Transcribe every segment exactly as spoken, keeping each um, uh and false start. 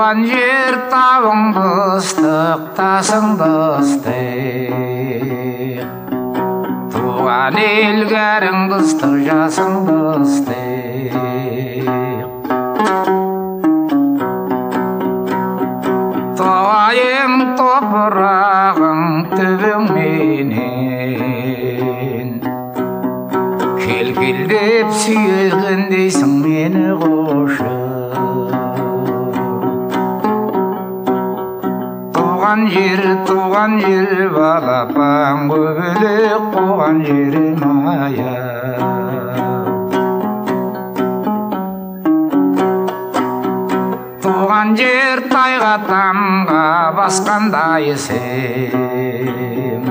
туған жер табыңды ыстық тасыңды ыстық, туған ел кәріңді ыстық жасыңды ыстық. Туайың топырағың түбің менен, кел-кел-деп сүйегендейсің мені қошы. Туған жер, туған жер балапан көбелек, туған жерім аяп. Туған жер тайға тамға басқандай сен,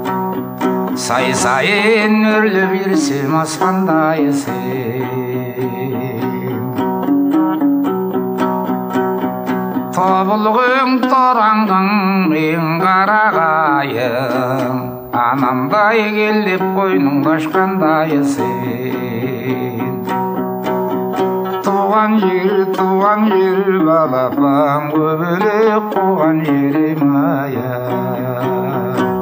сай-сайын өрлеп жүрсем аспандай сен. Тобылғың тораңғың мен қарағайың, анамдай келіп қойныңды ашқандай сен. Туған жер, туған жер балапан көбелек, туған жерім аяп.